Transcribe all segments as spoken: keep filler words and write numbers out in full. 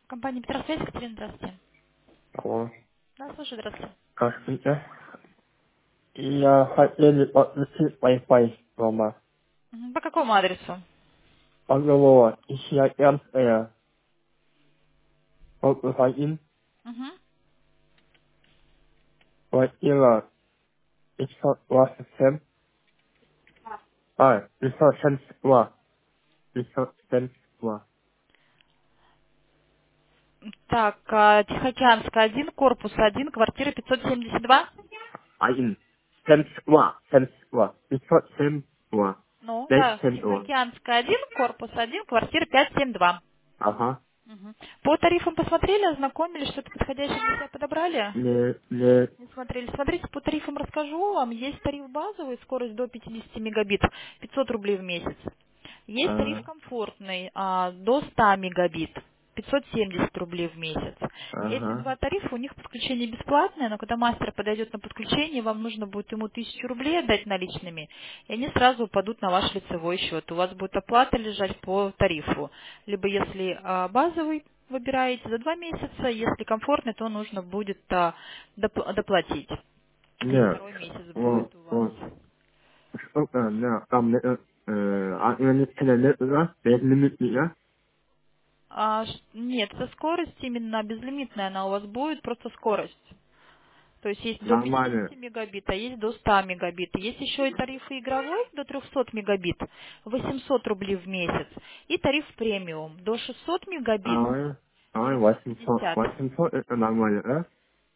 Компания Петросвязь, Екатерина, здравствуйте. Алло. Да, слушаю, здравствуйте. Здравствуйте. Я хотел подключить Wi-Fi дома. Мгм. По какому адресу? Поговор. Исчадянская. Корпус один. Мгм. Квартира пятьсот двадцать семь. А, пятьсот семьдесят два. пятьсот семьдесят два. Так, а, Тихоокеанская один, корпус один, квартира пятьсот семьдесят два. Один. семьдесят два. семьдесят два. пятьсот семьдесят два. Ну, пятьсот да, семьдесят два. Тихоокеанская один, корпус один, квартира пятьсот семьдесят два. Ага. Мгм. По тарифам посмотрели, ознакомились, что-то подходящее для себя подобрали? Не, не. Не смотрели. Смотрите, по тарифам расскажу вам. Есть тариф базовый, скорость до пятидесяти мегабит, пятьсот рублей в месяц. Есть тариф А, комфортный, а, до ста мегабит, пятьсот семьдесят рублей в месяц. Эти ага. два тарифа, у них подключение бесплатное, но когда мастер подойдет на подключение, вам нужно будет ему тысячу рублей отдать наличными, и они сразу упадут на ваш лицевой счет. У вас будет оплата лежать по тарифу. Либо если а, базовый выбираете за два месяца, если комфортный, то нужно будет а, доп- доплатить. И Не. второй месяц Вот, будет у вас. вот. Что-то, не, там, не, э, а, я не понял, да? Без лимита, А, ш- нет, это скорость именно безлимитная, она у вас будет, просто скорость. То есть есть до нормально. пятидесяти мегабит, а есть до ста мегабит. Есть еще и тариф игровой до трехсот мегабит, восемьсот рублей в месяц. И тариф премиум до шестисот мегабит, Ой, ой, девятьсот восемьсот, пятьдесят. восемьсот это нормально, да?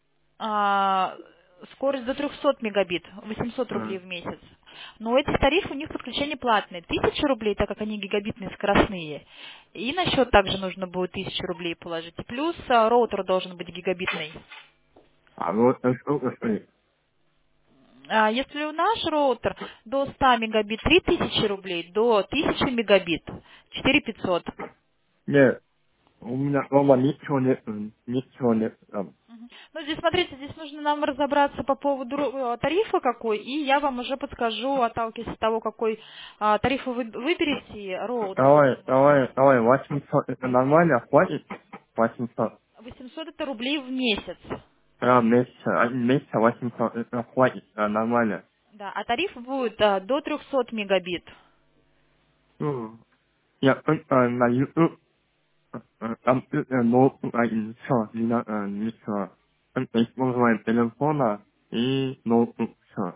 А, скорость до трехсот мегабит, восемьсот А, рублей в месяц. Но эти тарифы у них подключение платные. тысяча рублей, так как они гигабитные скоростные. И на счет также нужно будет тысячу рублей положить. И плюс а, роутер должен быть гигабитный. а вот это сколько стоит? А если у наш роутер до ста мегабит три тысячи рублей, до тысячи мегабит четыре пятьсот. Нет, у меня дома ничего нет, м, ничего нет там. Мгм. Ну, здесь, смотрите, здесь нужно нам разобраться по поводу ро- э, тарифа какой, и я вам уже подскажу, отталкиваясь от того, какой а, тариф вы выберете, роутер Давай, либо мастер. давай, давай, восемьсот это нормально, хватит? восемьсот. восемьсот это рублей в месяц. А, месяц, один месяц восемьсот это хватит, а, нормально. Да, а тариф будет а, до трехсот мегабит. М, Я только на YouTube, э, э, там э, ноутбук, а, и всё, не на- э, не всё. Только использование телефона и ноутбук, всё.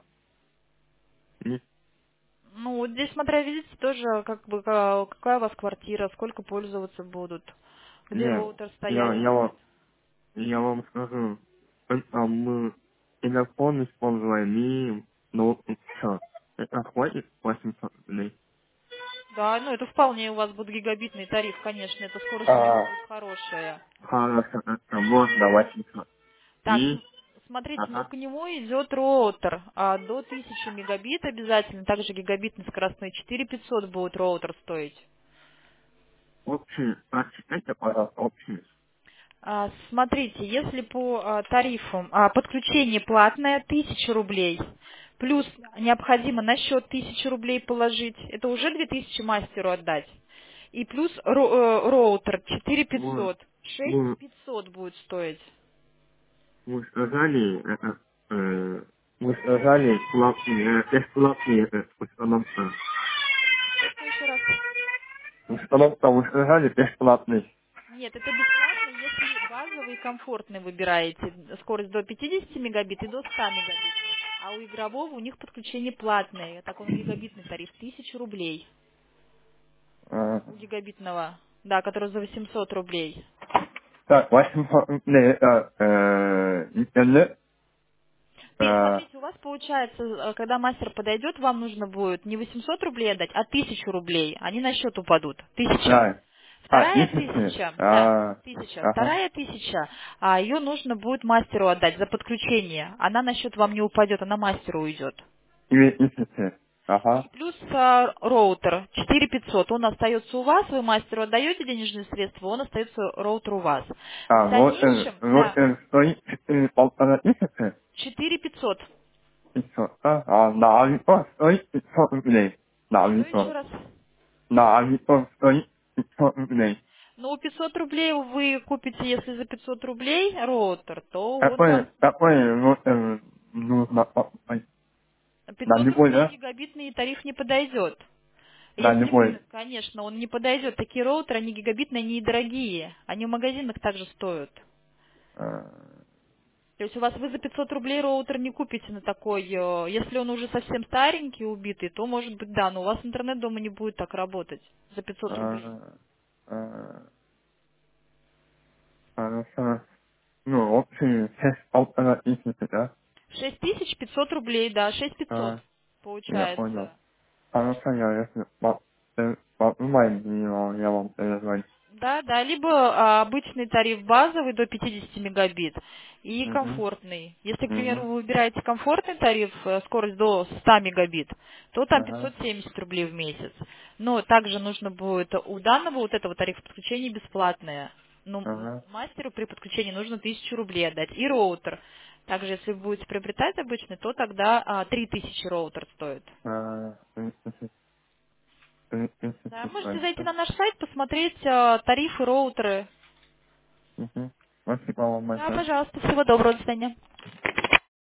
Не, Ну, вот здесь, смотря, видите, тоже как бы ка- какая у вас квартира, сколько пользоваться будут, где не, роутер я, стоять я вам будет. Я вам скажу, только мы телефон используем и ноутбук. Всё. Это хватит восемьсот рублей. Да, ну это вполне у вас будет гигабитный тариф, конечно, эта скорость у них А, будет хорошая. хорошо, это можно восемьсот. Так, И, см- смотрите, но ага, к нему идет роутер, а до тысячи мегабит обязательно, также гигабитный скоростной, четыре пятьсот будет роутер стоить. общий, прочитайте, пожалуйста, общий. А, смотрите, если по а, тарифам а, подключение платное тысяча рублей, плюс необходимо на счет тысячу рублей положить, это уже две тысячи мастеру отдать. И плюс ро- э, роутер четыре Вы, пятьсот, шесть вы, пятьсот будет стоить. вы сказали, это, э, вы сказали, платный, э, бесплатный, это, установка. Что еще раз? Установка, вы сказали, бесплатный. Нет, это бесплатно, если базовый и комфортный выбираете. Скорость до пятидесяти мегабит и до ста мегабит. А у игрового у них подключение платное. Так он гигабитный тариф, тысяча рублей. А, У гигабитного, да, который за восемьсот рублей. так, восемьсот рублей, это, э, интернет, Ты, э, смотрите, у вас получается, э, когда мастер подойдет, вам нужно будет не восемьсот рублей отдать, а тысячу рублей. Они на счет упадут. Тысяча. да. А, Вторая тысячи. тысяча, да, А, тысяча. ага. Вторая тысяча, а ее нужно будет мастеру отдать за подключение. Она на счет вам не упадет, она мастеру уйдет. Две тысячи. И Ага. плюс а, роутер четыре пятьсот. Он остается у вас, вы мастеру отдаете денежные средства, он остается роутер у вас. В А, вот, э, дальнейшем, вот, да, э, стоит четыре полтора тысячи. четыре пятьсот. Пятьсот, да? А, на Авито стоит пятьсот рублей. На Что еще Авито. раз? На Авито стоит пятьсот рублей. Ну, пятьсот рублей вы купите, если за пятьсот рублей роутер, то он Какой, вам какой роутер нужно покупать? На пятьсот любой, рублей да? гигабитный тариф не подойдет. На Если вы, любой. конечно, он не подойдет. Такие роутеры, они гигабитные, они недорогие. Они в магазинах также стоят. Э, То есть у вас вы за пятьсот рублей роутер не купите на такой, э, если он уже совсем старенький, убитый, то может быть да, но у вас интернет дома не будет так работать за пятьсот рублей. э, э, Хорошо. Ну, общий шесть полтора тысячи, да? шесть тысяч пятьсот рублей, да, шесть тысяч пятьсот А, я понял. получается. Хорошо, я если по- э, подумаю, я я вам перезвоню. Да, да, либо а, обычный тариф базовый до пятидесяти мегабит и Угу. комфортный. Если, к примеру, Угу. вы выбираете комфортный тариф, э, скорость до ста мегабит, то там Ага. пятьсот семьдесят рублей в месяц. Но также нужно будет у данного вот этого тарифа подключение бесплатное. Ну, м- Ага. мастеру при подключении нужно тысячу рублей отдать. И роутер. Также, если вы будете приобретать обычный, то тогда а, три тысячи роутер стоит. А, три тысячи, три Да, тысячи можете зайти точно. на наш сайт, посмотреть а, тарифы, роутеры. Угу. Спасибо вам Да, большое. пожалуйста, всего доброго, до свидания.